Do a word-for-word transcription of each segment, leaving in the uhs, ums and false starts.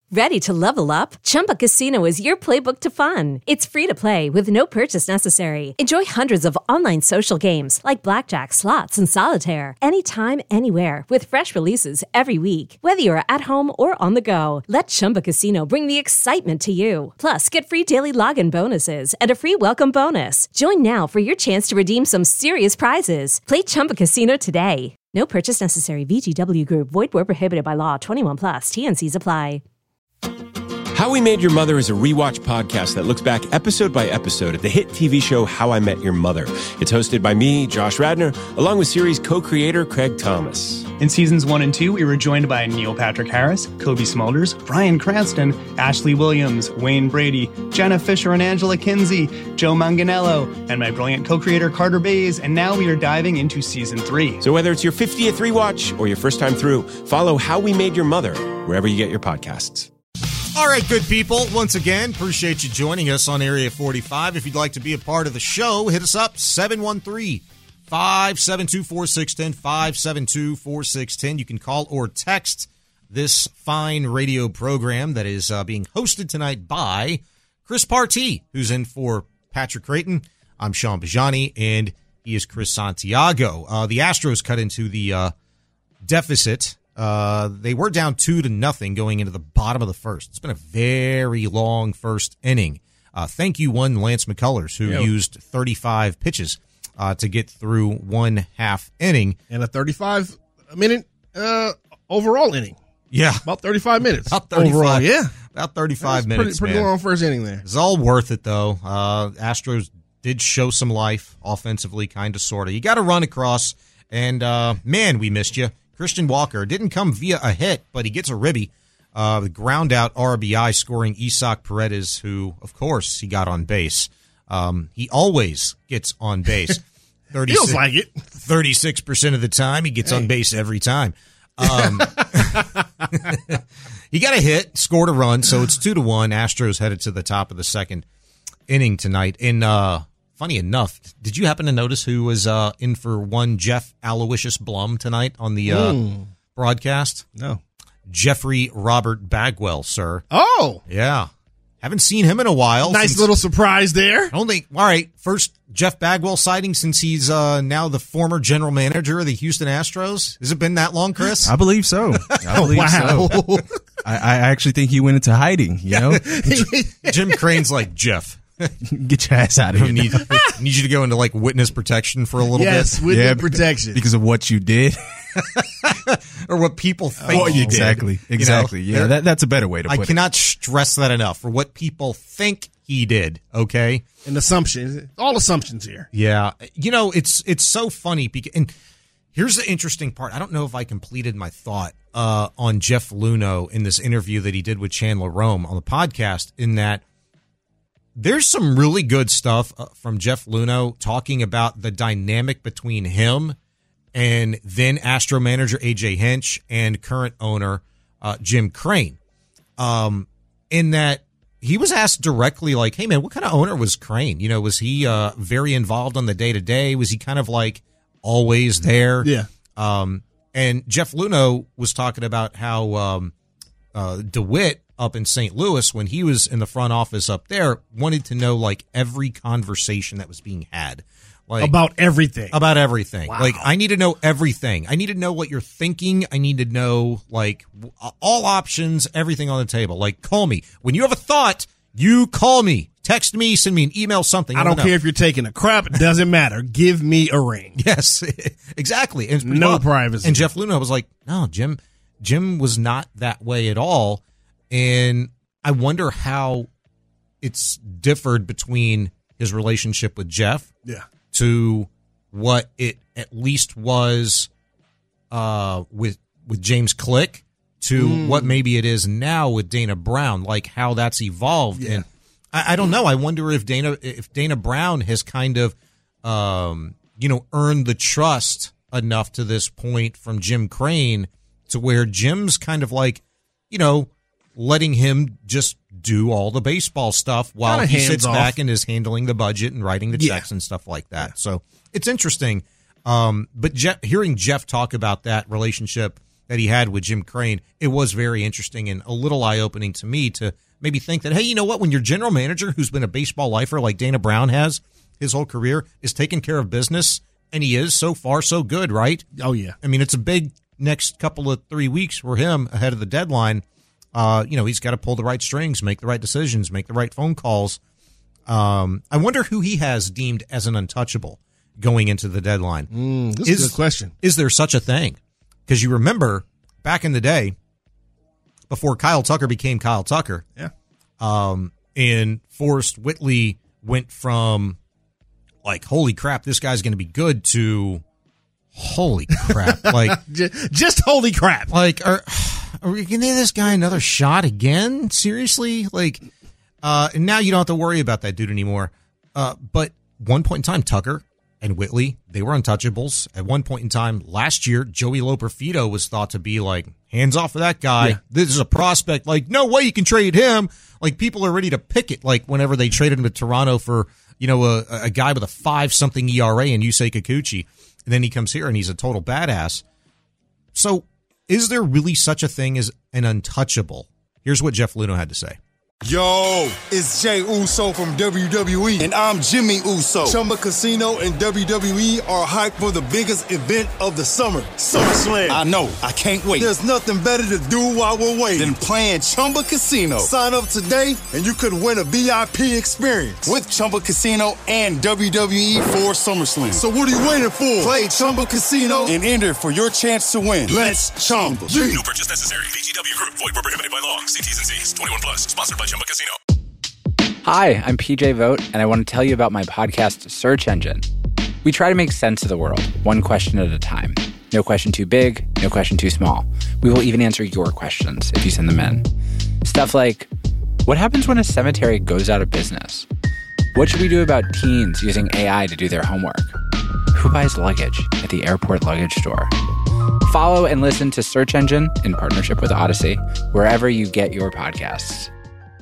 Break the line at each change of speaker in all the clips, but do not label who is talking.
Ready to level up? Chumba Casino is your playbook to fun. It's free to play with no purchase necessary. Enjoy hundreds of online social games like blackjack, slots, and solitaire anytime, anywhere with fresh releases every week. Whether you're at home or on the go, let Chumba Casino bring the excitement to you. Plus, get free daily login bonuses and a free welcome bonus. Join now for your chance to redeem some serious prizes. Play Chumba Casino today. No purchase necessary. V G W Group. Void where prohibited by law. twenty-one plus. T N Cs apply.
How We Made Your Mother is a rewatch podcast that looks back episode by episode at the hit T V show How I Met Your Mother. It's hosted by me, Josh Radnor, along with series co-creator Craig Thomas.
In seasons one and two, we were joined by Neil Patrick Harris, Kobe Smulders, Bryan Cranston, Ashley Williams, Wayne Brady, Jenna Fisher and Angela Kinsey, Joe Manganiello, and my brilliant co-creator Carter Bays, and now we are diving into season three.
So whether it's your fiftieth rewatch or your first time through, follow How We Made Your Mother wherever you get your podcasts.
All right, good people. Once again, appreciate you joining us on Area forty-five. If you'd like to be a part of the show, hit us up, seven one three, five seven two, four six one zero, five seven two, four six one zero. You can call or text this fine radio program that is uh, being hosted tonight by Chris Partee, who's in for Patrick Creighton. I'm Sean Bajani, and he is Chris Santiago. Uh, the Astros cut into the uh, deficit. Uh, they were down two to nothing going into the bottom of the first. It's been a very long first inning. Uh, thank you, one Lance McCullers, who
Yo.
used thirty-five pitches uh, to get through one half inning.
And a thirty-five minute uh, overall inning.
Yeah.
About thirty-five minutes.
About thirty-five.
Overall, yeah.
About thirty-five
That's
minutes,
Pretty, pretty
man.
long first inning there.
It's all worth it, though. Uh, Astros did show some life offensively, kind of, sort of. You got to run across, and, uh, man, we missed you. Christian Walker didn't come via a hit, but he gets a ribby. Uh, the ground out R B I scoring Isaac Paredes, who, of course, he got on base. Um, he always gets on base.
Feels like it.
thirty-six percent of the time, he gets hey. on base every time. Um, he got a hit, scored a run, so it's two to one. Astros headed to the top of the second inning tonight. And uh, funny enough, did you happen to notice who was uh, in for one Jeff Aloysius Blum tonight on the uh, mm. broadcast?
No.
Jeffrey Robert Bagwell, sir.
Oh.
Yeah. Haven't seen him in a while.
Nice
since,
little surprise there.
I don't think, all right, first Jeff Bagwell sighting since he's uh, now the former general manager of the Houston Astros. Has it been that long, Chris?
I believe so. I believe
wow.
so. I, I actually think he went into hiding, you know?
Jim Crane's like, Jeff.
Get your ass out of here.
Need, need you to go into like witness protection for a little
yes,
bit.
Yes, witness
yeah,
protection.
Because of what you did.
Or what people think
oh,
you
exactly,
did.
Exactly.
You know?
Yeah, that, that's a better way to put
I
it.
I cannot stress that enough. For what people think he did, okay?
An assumption. All assumptions here.
Yeah. You know, it's it's so funny. Because, and here's the interesting part. I don't know if I completed my thought uh, on Jeff Luhnow in this interview that he did with Chandler Rome on the podcast, in that there's some really good stuff uh, from Jeff Luhnow talking about the dynamic between him and then Astro manager A J Hinch and current owner uh, Jim Crane. Um, in that he was asked directly, like, hey, man, what kind of owner was Crane? You know, was he uh, very involved on the day-to-day? Was he kind of like always there?
Yeah.
Um, and Jeff Luhnow was talking about how um, uh, DeWitt up in Saint Louis, when he was in the front office up there, wanted to know like every conversation that was being had. Like,
about everything.
About everything.
Wow.
Like, I need to know everything. I need to know what you're thinking. I need to know, like, all options, everything on the table. Like, call me. When you have a thought, you call me. Text me, send me an email, something.
I, I don't know. care if you're taking a crap. It doesn't matter. Give me a ring.
Yes, exactly. And
no
well,
privacy.
And Jeff Luhnow was like, no, Jim, Jim was not that way at all. And I wonder how it's differed between his relationship with Jeff.
Yeah.
To what it at least was uh, with with James Click, to mm. what maybe it is now with Dana Brown, like how that's evolved.
Yeah.
And I, I don't know. I wonder if Dana if Dana Brown has kind of um, you know earned the trust enough to this point from Jim Crane to where Jim's kind of like, you know, letting him just do all the baseball stuff while
Kinda
he sits
off.
back and is handling the budget and writing the checks yeah. and stuff like that. Yeah. So it's interesting. Um, but Jeff, hearing Jeff talk about that relationship that he had with Jim Crane, it was very interesting and a little eye-opening to me to maybe think that, hey, you know what, when your general manager, who's been a baseball lifer like Dana Brown has his whole career, is taking care of business, and he is, so far so good, right?
Oh, yeah.
I mean, it's a big next couple of three weeks for him ahead of the deadline. Uh, you know, he's got to pull the right strings, make the right decisions, make the right phone calls. Um, I wonder who he has deemed as an untouchable going into the deadline.
Mm, this
is
is a good question.
Is there such a thing? Because you remember back in the day, before Kyle Tucker became Kyle Tucker,
yeah,
um, and Forrest Whitley went from like, holy crap, this guy's going to be good, to holy crap, like
just, just holy crap.
Like, are are we going to give this guy another shot again? Seriously, like, uh, and now you don't have to worry about that dude anymore. Uh, but one point in time, Tucker and Whitley, they were untouchables. At one point in time last year, Joey Loperfido was thought to be like, hands off of that guy. Yeah. This is a prospect. Like, no way you can trade him. Like, people are ready to pick it. Like, whenever they traded him to Toronto for, you know, a, a guy with a five something E R A and Yusei Kikuchi. And then he comes here and he's a total badass. So is there really such a thing as an untouchable? Here's what Jeff Luhnow had to say.
Yo, it's Jay Uso from W W E, and I'm Jimmy Uso. Chumba Casino and W W E are hyped for the biggest event of the summer, SummerSlam. I know, I can't wait. There's nothing better to do while we're waiting than playing Chumba Casino. Sign up today, and you could win a V I P experience with Chumba Casino and W W E for SummerSlam. So what are you waiting for? Play Chumba Casino and enter for your chance to win. Let's Chumba.
Yeah. No purchase necessary. V G W Group. Void where prohibited by law. See T's and C's. twenty-one plus. Sponsored by Chumba Casino.
Hi, I'm P J Vogt, and I want to tell you about my podcast, Search Engine. We try to make sense of the world, one question at a time. No question too big, no question too small. We will even answer your questions if you send them in. Stuff like, what happens when a cemetery goes out of business? What should we do about teens using A I to do their homework? Who buys luggage at the airport luggage store? Follow and listen to Search Engine in partnership with Odyssey, wherever you get your podcasts.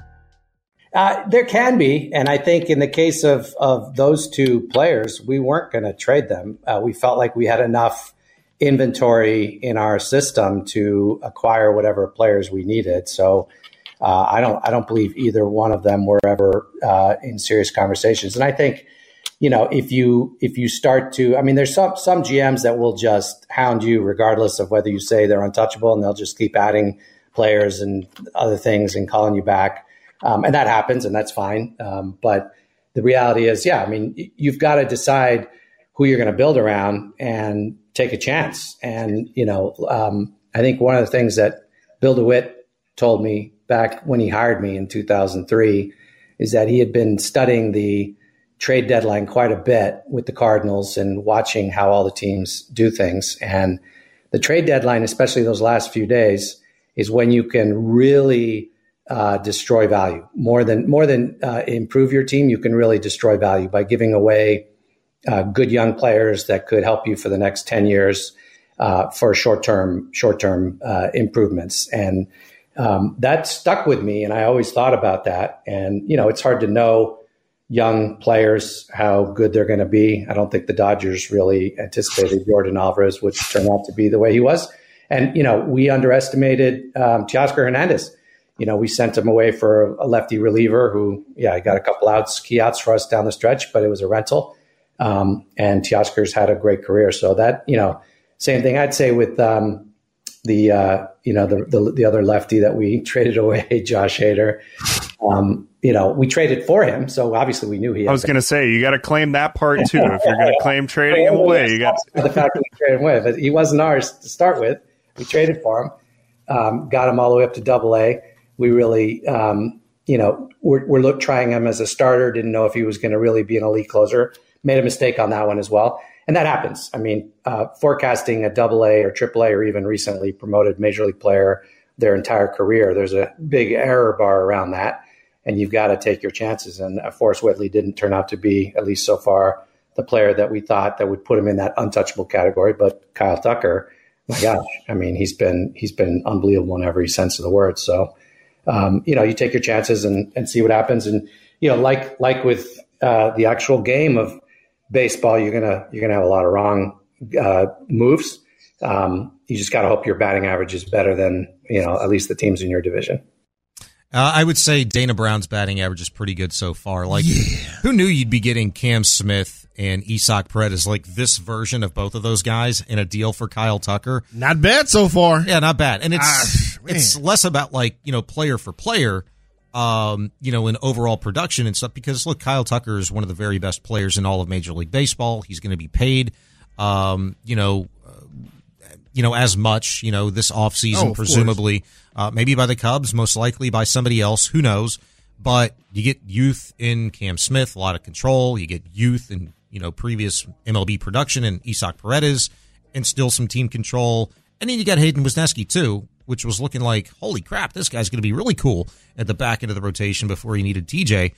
Uh, there can be. And I think in the case of, of those two players, we weren't going to trade them. Uh, we felt like we had enough inventory in our system to acquire whatever players we needed. So uh, I don't I don't believe either one of them were ever uh, in serious conversations. And I think, you know, if you if you start to, I mean, there's some some G Ms that will just hound you regardless of whether you say they're untouchable, and they'll just keep adding players and other things and calling you back. Um, and that happens, and that's fine. Um, but the reality is, yeah, I mean, you've got to decide who you're going to build around and take a chance. And, you know, um, I think one of the things that Bill DeWitt told me back when he hired me in two thousand three is that he had been studying the trade deadline quite a bit with the Cardinals and watching how all the teams do things. And the trade deadline, especially those last few days, is when you can really Uh, destroy value more than more than uh, improve your team. You can really destroy value by giving away uh, good young players that could help you for the next ten years uh, for short term short term uh, improvements. And um, that stuck with me, and I always thought about that. And you know, it's hard to know young players how good they're going to be. I don't think the Dodgers really anticipated Jordan Alvarez would turn out to be the way he was. And you know, we underestimated um, Teoscar Hernandez. You know, we sent him away for a lefty reliever who, yeah, he got a couple outs, key outs for us down the stretch, but it was a rental. Um, and Teoscar's had a great career. So that, you know, same thing I'd say with um, the, uh, you know, the, the the other lefty that we traded away, Josh Hader. Um, you know, we traded for him. So obviously we knew he had
I was going to say, you got to claim that part too. If you're going to claim trading him away, you got
the fact that we traded him away. But he wasn't ours to start with. We traded for him, um, got him all the way up to double A. We really, um, you know, we're, we're look, trying him as a starter. Didn't know if he was going to really be an elite closer. Made a mistake on that one as well. And that happens. I mean, uh, forecasting a double A or triple A or even recently promoted major league player their entire career, there's a big error bar around that. And you've got to take your chances. And uh, Forrest Whitley didn't turn out to be, at least so far, the player that we thought that would put him in that untouchable category. But Kyle Tucker, my gosh, I mean, he's been he's been unbelievable in every sense of the word. So, Um, you know, you take your chances and, and see what happens. And, you know, like, like with, uh, the actual game of baseball, you're going to, you're going to have a lot of wrong, uh, moves. Um, you just got to hope your batting average is better than, you know, at least the teams in your division.
Uh, I would say Dana Brown's batting average is pretty good so far. Like, yeah. Who knew you'd be getting Cam Smith and Isaac Paredes, like this version of both of those guys in a deal for Kyle Tucker?
Not bad so far.
Yeah, not bad. And it's ah, it's less about like, you know, player for player, um, you know, in overall production and stuff, because look, Kyle Tucker is one of the very best players in all of Major League Baseball. He's going to be paid, um, you know, uh, you know, as much, you know, this offseason,
oh,
presumably. Uh, maybe by the Cubs, most likely by somebody else. Who knows? But you get youth in Cam Smith, a lot of control. You get youth in, you know, previous M L B production in Isaac Paredes, and still some team control. And then you got Hayden Wesneski, too, which was looking like, holy crap, this guy's going to be really cool at the back end of the rotation before he needed T J.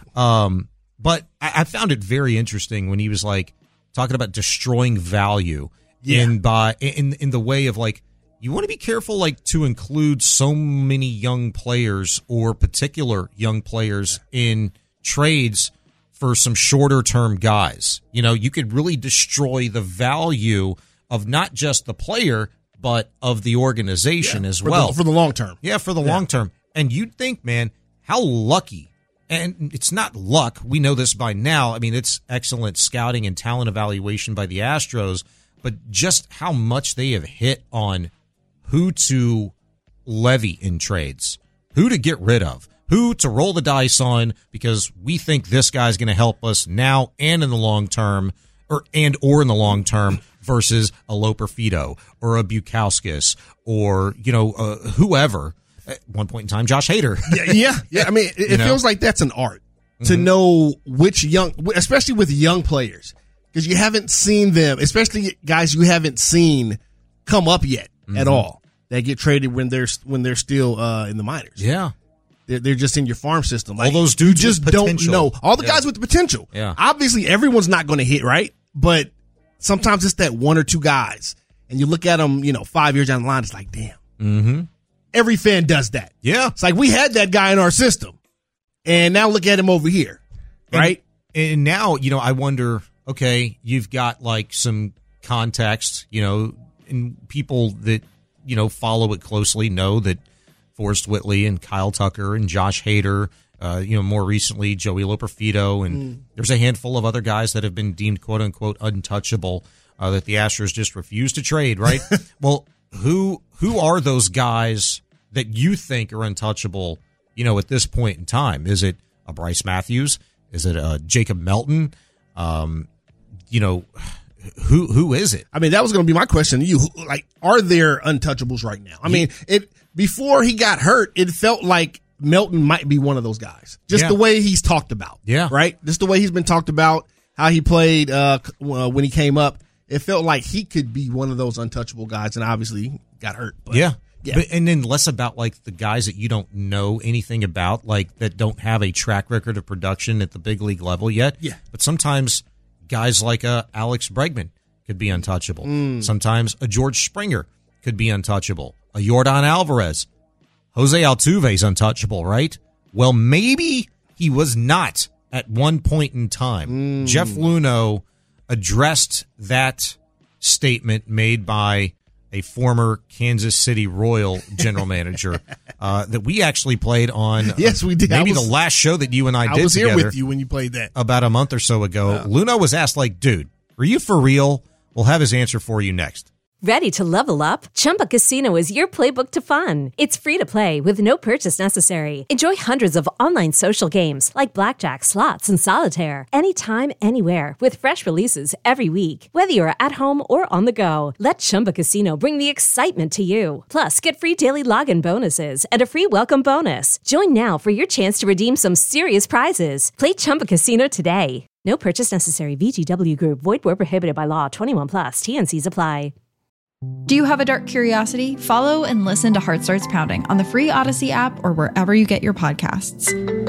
Um, but I, I found it very interesting when he was like talking about destroying value yeah. in by in in the way of like, you want to be careful, like, to include so many young players or particular young players in trades for some shorter-term guys. You know, you could really destroy the value of not just the player, but of the organization
yeah,
as
for
well.
The, for the long term.
Yeah, for the
yeah.
long term. And you'd think, man, how lucky. And it's not luck. We know this by now. I mean, it's excellent scouting and talent evaluation by the Astros, but just how much they have hit on who to levy in trades, who to get rid of, who to roll the dice on, because we think this guy's going to help us now and in the long term, or and or in the long term, versus a Loperfido or a Bukauskas or, you know, uh, whoever. At one point in time, Josh Hader.
yeah, yeah, yeah. I mean, it, it feels like that's an art to mm-hmm. know which young, especially with young players, because you haven't seen them, especially guys you haven't seen come up yet mm-hmm. at all. That get traded when they're when they're still uh, in the minors.
Yeah,
they're, they're just in your farm system. Like,
all those dudes
you just don't know. All the
yeah.
guys with the potential.
Yeah,
obviously everyone's not going to hit right, but sometimes it's that one or two guys, and you look at them, you know, five years down the line, it's like, damn.
Mm-hmm.
Every fan does that.
Yeah,
it's like we had that guy in our system, and now look at him over here, right?
And, and now, you know, I wonder. Okay, you've got like some context, you know, and people that, you know, follow it closely know that Forrest Whitley and Kyle Tucker and Josh Hader, uh, you know, more recently Joey Loperfido, and mm. there's a handful of other guys that have been deemed quote unquote untouchable uh, that the Astros just refuse to trade. Right? Well, who who are those guys that you think are untouchable? You know, at this point in time, is it a Bryce Matthews? Is it a Jacob Melton? Um, you know. Who who is it?
I mean, that was going to be my question to you. Like, are there untouchables right now? I mean, it before he got hurt, it felt like Melton might be one of those guys. Just
yeah.
the way he's talked about.
Yeah.
Right? Just the way he's been talked about, how he played uh, when he came up. It felt like he could be one of those untouchable guys, and obviously he got hurt. But,
yeah.
yeah.
But, and then less about, like, the guys that you don't know anything about, like, that don't have a track record of production at the big league level yet.
Yeah.
But sometimes guys like uh, Alex Bregman could be untouchable.
Mm.
Sometimes a George Springer could be untouchable. A Yordan Alvarez. Jose Altuve is untouchable, right? Well, maybe he was not at one point in time.
Mm.
Jeff Luhnow addressed that statement made by a former Kansas City Royal general manager uh, that we actually played on.
Yes, we did.
Maybe
was,
the last show that you and I,
I
did
was here
together
with you when you played that
about a month or so ago.
Yeah.
Luhnow was asked, like, dude, are you for real? We'll have his answer for you next.
Ready to level up? Chumba Casino is your playbook to fun. It's free to play with no purchase necessary. Enjoy hundreds of online social games like blackjack, slots, and solitaire anytime, anywhere with fresh releases every week. Whether you're at home or on the go, let Chumba Casino bring the excitement to you. Plus, get free daily login bonuses and a free welcome bonus. Join now for your chance to redeem some serious prizes. Play Chumba Casino today. No purchase necessary. V G W Group. Void where prohibited by law. twenty-one plus. T N Cs apply.
Do you have a dark curiosity? Follow and listen to Heart Starts Pounding on the free Odyssey app or wherever you get your podcasts.